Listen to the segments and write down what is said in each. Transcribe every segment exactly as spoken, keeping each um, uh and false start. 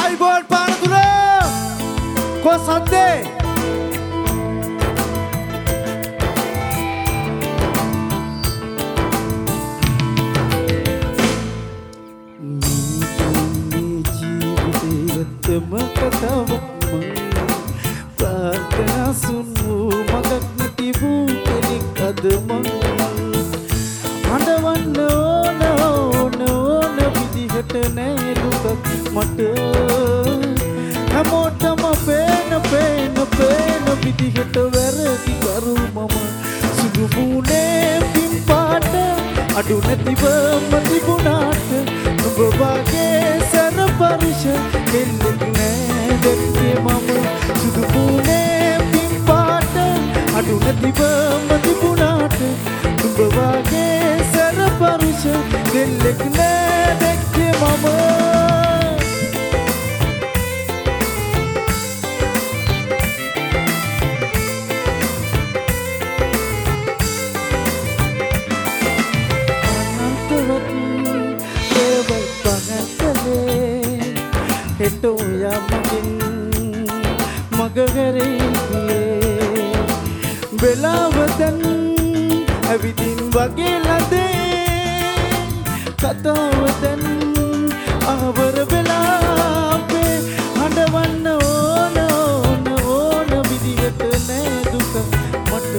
ආයිබෝන් පානදුර කො සද්දේ ජීවිතයටම කතාවක් ප්‍රාර්ථනා සුන්වූ මගක් නැතිවූ කෙනෙක් අද මං හඬවන්න ඕන ඕන ඕන විදිහට නෑ දුකක් මට හැමෝටම පේන පේන පේන විදිහට වැරදි කරු මම සුදු මූණේ පින් පාට අඩු නැතිවම තිබුණාට නුඹ වගේ සැර පරුෂ දෙල්ලෙක් නෑ දැක්කේ මම සුදු මූණේ පින් පාට අඩු නැතිවම තිබුණාට නුඹ වගේ සැර පරුෂ දෙල්ලෙක් නෑ දැක්කේ මම හෙටෝ යමකින් මගහැරේ වෙලාවතන් ඇවිදින් වගේ ලදේ කතාවතන් ආවර වෙලාපේ හඬවන්න ඕන ඕන ඕන විදිහට නෑ දුක මට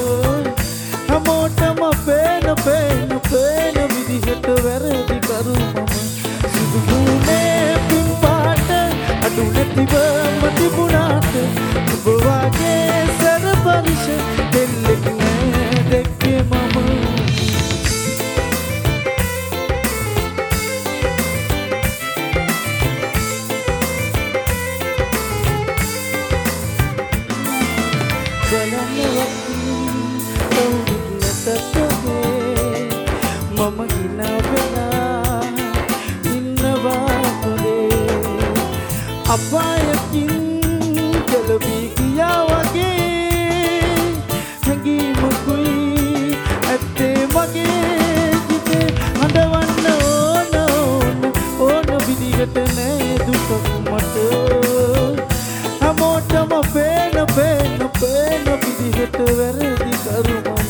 හැමෝටම පේන පේන පේන විදිහට වැරදි කරු මම සුදු මූණේ පින් පාට අඩු නැතිවම තිබුණාට ඔබ වගේ සැර පරුෂ දෙල්ලෙක් නෑ දැක්කේ මම බලන්නවත් කවුරුත් නැතටගේ මම හිනා වෙලා ඉන්නවා පොලේ අපායකින් කෙලවී ගියා වගේ හැඟීමකුයි ඇත්තේ මගේ හිතේ හඬවන්න ඕන ඕන ඕන විදිහට නෑ දුකක් මට හැමෝටම පේන පේන පේන විදිහට වැරදි කරු මම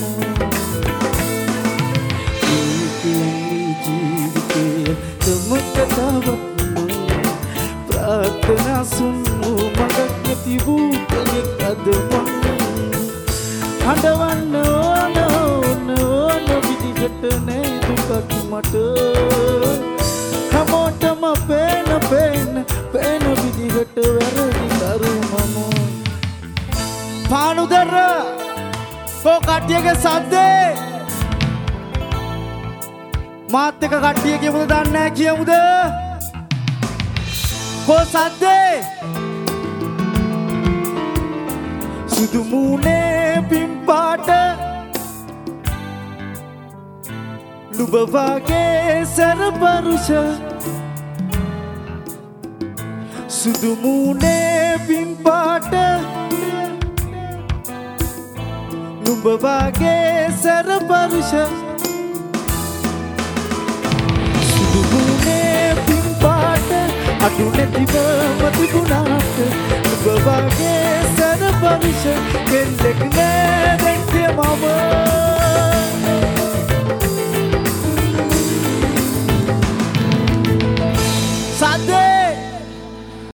ජීවිතයේ තම කතාවක් ප්‍රාර්ථනා සුන්වූ මගක් නැතිවූ කෙනෙක් අද මං හඬවන්න ඕන ඕන ඕන විදිහට නෑ දුකක් මට හැමෝටම පේන පේන පේන විදිහට වැරදි කරු මම පානුදර කෝ කට්ටියගේ සද්දේ මාත් එක කට්ටිය කියමුද දන්නේ නැහැ කියමුද කෝ සද්දේ සුදු මූණේ පින් පාට නුඹ වගේ සැර පරුෂ සුදු මූණේ පින් පාට නුඹ වගේ සැර පරුෂ සුදු මූණේ පින් පාට අඩු නැතිවම තිබුණාට නුඹ වගේ සැර පරුෂ දෙල්ලෙක් නෑ දැක්කේ මම